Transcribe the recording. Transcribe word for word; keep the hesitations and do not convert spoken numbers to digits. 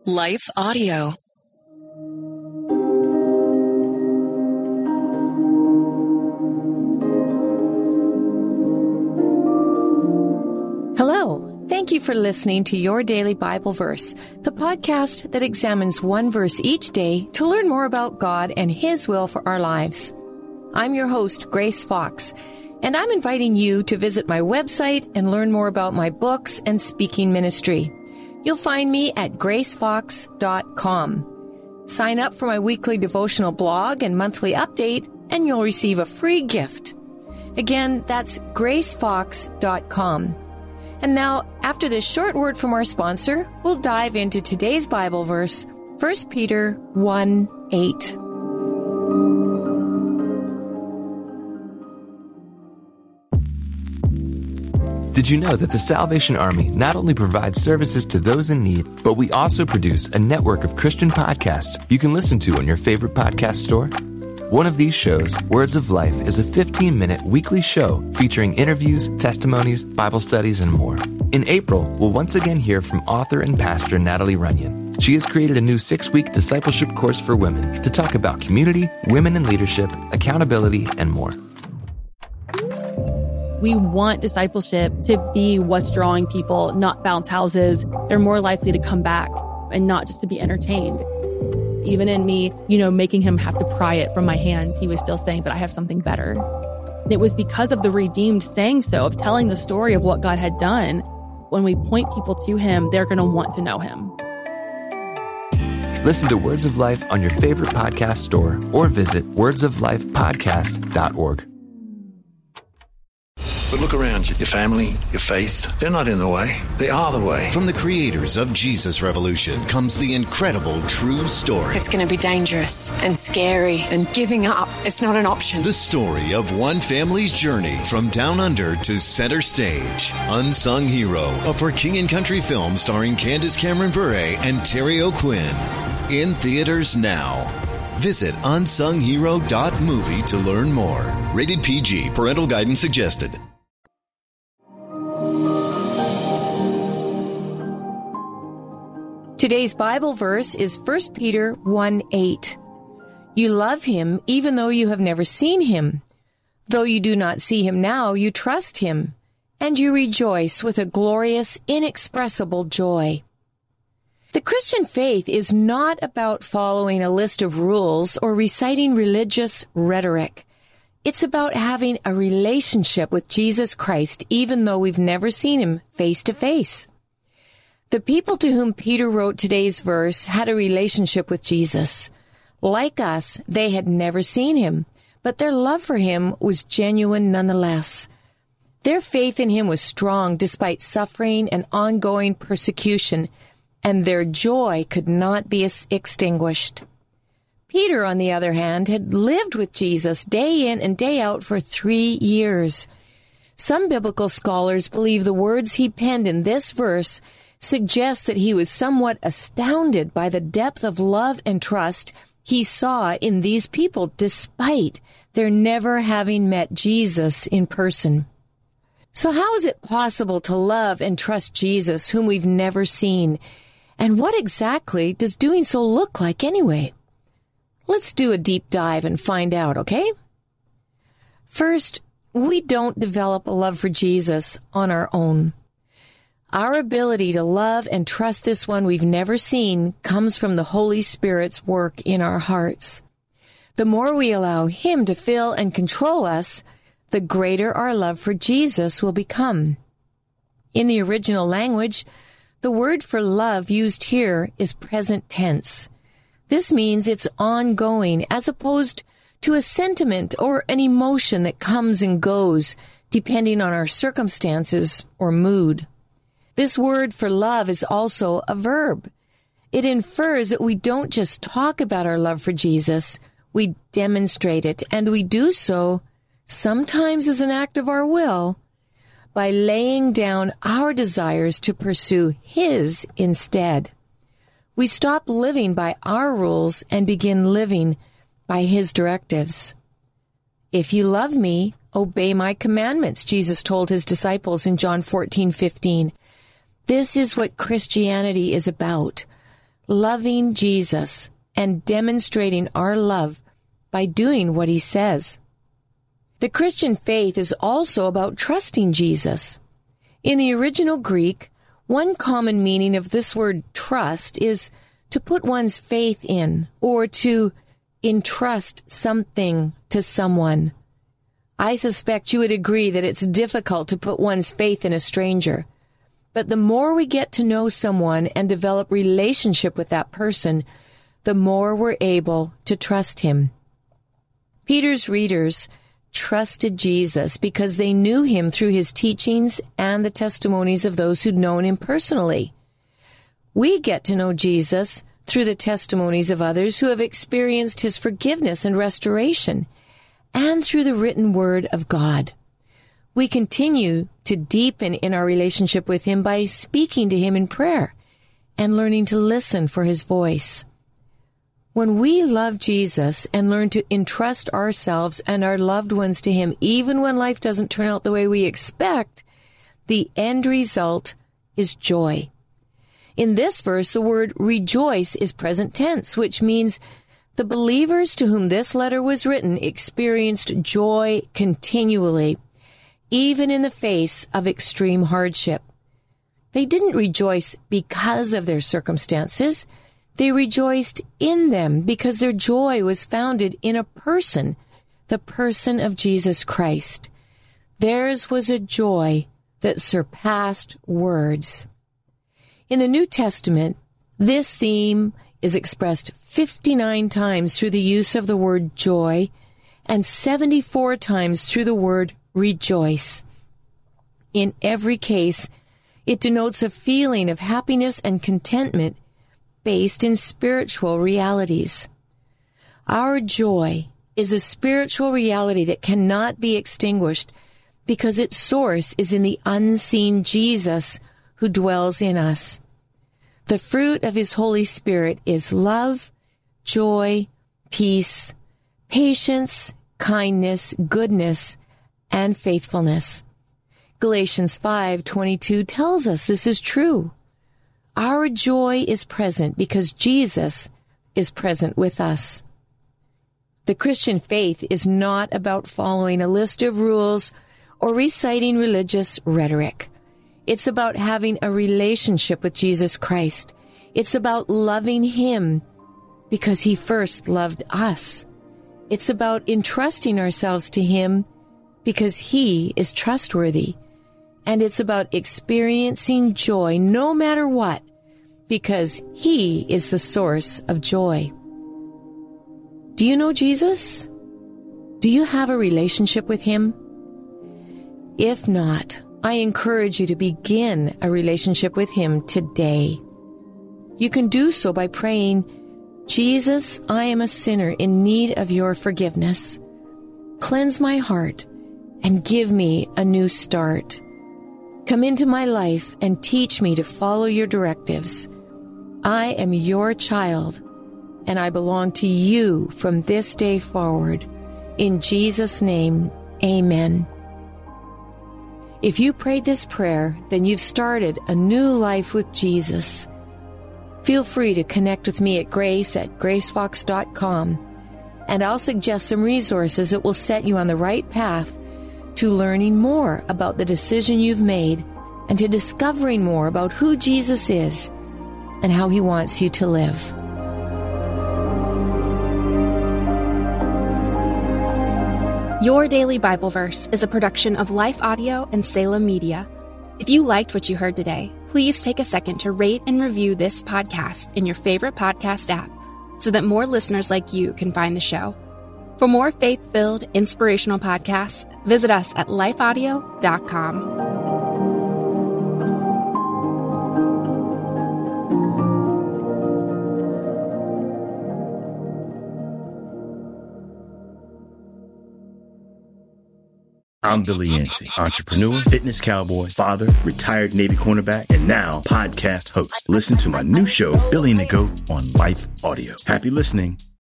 Life Audio. Hello. Thank you for listening to Your Daily Bible Verse, the podcast that examines one verse each day to learn more about God and His will for our lives. I'm your host, Grace Fox, and I'm inviting you to visit my website and learn more about my books and speaking ministry. You'll find me at grace fox dot com. Sign up for my weekly devotional blog and monthly update, and you'll receive a free gift. Again, that's grace fox dot com. And now, after this short word from our sponsor, we'll dive into today's Bible verse, First Peter one eight. Did you know that the Salvation Army not only provides services to those in need, but we also produce a network of Christian podcasts you can listen to on your favorite podcast store? One of these shows, Words of Life, is a fifteen-minute weekly show featuring interviews, testimonies, Bible studies, and more. In April, we'll once again hear from author and pastor Natalie Runyon. She has created a new six-week discipleship course for women to talk about community, women in leadership, accountability, and more. We want discipleship to be what's drawing people, not bounce houses. They're more likely to come back and not just to be entertained. Even in me, you know, making him have to pry it from my hands, he was still saying, but I have something better. And it was because of the redeemed saying so, of telling the story of what God had done. When we point people to him, they're going to want to know him. Listen to Words of Life on your favorite podcast store or visit words of life podcast dot org. But look around you. Your family, your faith, they're not in the way. They are the way. From the creators of Jesus Revolution comes the incredible true story. It's going to be dangerous and scary, and giving up, it's not an option. The story of one family's journey from down under to center stage. Unsung Hero, a For King and Country film starring Candace Cameron Bure and Terry O'Quinn. In theaters now. Visit unsung hero dot movie to learn more. Rated P G. Parental guidance suggested. Today's Bible verse is First Peter one eight. You love him even though you have never seen him. Though you do not see him now, you trust him, and you rejoice with a glorious, inexpressible joy. The Christian faith is not about following a list of rules or reciting religious rhetoric. It's about having a relationship with Jesus Christ even though we've never seen him face to face. The people to whom Peter wrote today's verse had a relationship with Jesus. Like us, they had never seen him, but their love for him was genuine nonetheless. Their faith in him was strong despite suffering and ongoing persecution, and their joy could not be extinguished. Peter, on the other hand, had lived with Jesus day in and day out for three years. Some biblical scholars believe the words he penned in this verse suggests that he was somewhat astounded by the depth of love and trust he saw in these people despite their never having met Jesus in person. So how is it possible to love and trust Jesus whom we've never seen? And what exactly does doing so look like anyway? Let's do a deep dive and find out, okay? First, we don't develop a love for Jesus on our own. Our ability to love and trust this one we've never seen comes from the Holy Spirit's work in our hearts. The more we allow him to fill and control us, the greater our love for Jesus will become. In the original language, the word for love used here is present tense. This means it's ongoing as opposed to a sentiment or an emotion that comes and goes depending on our circumstances or mood. This word for love is also a verb. It infers that we don't just talk about our love for Jesus, we demonstrate it, and we do so, sometimes as an act of our will, by laying down our desires to pursue his instead. We stop living by our rules and begin living by his directives. If you love me, obey my commandments, Jesus told his disciples in John fourteen fifteen. This is what Christianity is about. loving Jesus and demonstrating our love by doing what he says. The Christian faith is also about trusting Jesus. In the original Greek, one common meaning of this word trust is to put one's faith in or to entrust something to someone. I suspect you would agree that it's difficult to put one's faith in a stranger. But the more we get to know someone and develop relationship with that person, the more we're able to trust him. Peter's readers trusted Jesus because they knew him through his teachings and the testimonies of those who'd known him personally. We get to know Jesus through the testimonies of others who have experienced his forgiveness and restoration, and through the written word of God. We continue to deepen in our relationship with him by speaking to him in prayer and learning to listen for his voice. When we love Jesus and learn to entrust ourselves and our loved ones to him, even when life doesn't turn out the way we expect, the end result is joy. In this verse, the word rejoice is present tense, which means the believers to whom this letter was written experienced joy continually, even in the face of extreme hardship. They didn't rejoice because of their circumstances. They rejoiced in them because their joy was founded in a person, the person of Jesus Christ. Theirs was a joy that surpassed words. In the New Testament, this theme is expressed fifty-nine times through the use of the word joy and seventy-four times through the word rejoice. In every case, it denotes a feeling of happiness and contentment based in spiritual realities. Our joy is a spiritual reality that cannot be extinguished because its source is in the unseen Jesus who dwells in us. The fruit of his Holy Spirit is love, joy, peace, patience, kindness, goodness, and faithfulness. Galatians five twenty-two tells us this is true. Our joy is present because Jesus is present with us. The Christian faith is not about following a list of rules or reciting religious rhetoric. It's about having a relationship with Jesus Christ. It's about loving him because he first loved us. It's about entrusting ourselves to him because he is trustworthy. And it's about experiencing joy no matter what, because he is the source of joy. Do you know Jesus? Do you have a relationship with him? If not, I encourage you to begin a relationship with him today. You can do so by praying, Jesus, I am a sinner in need of your forgiveness. Cleanse my heart and give me a new start. Come into my life and teach me to follow your directives. I am your child, and I belong to you from this day forward. In Jesus' name, amen. If you prayed this prayer, then you've started a new life with Jesus. Feel free to connect with me at grace at grace fox dot com, and I'll suggest some resources that will set you on the right path to learning more about the decision you've made and to discovering more about who Jesus is and how he wants you to live. Your Daily Bible Verse is a production of Life Audio and Salem Media. If you liked what you heard today, please take a second to rate and review this podcast in your favorite podcast app so that more listeners like you can find the show. For more faith-filled, inspirational podcasts, visit us at life audio dot com. I'm Billy Yancey, entrepreneur, fitness cowboy, father, retired Navy cornerback, and now podcast host. Listen to my new show, Billy and the Goat, on Life Audio. Happy listening.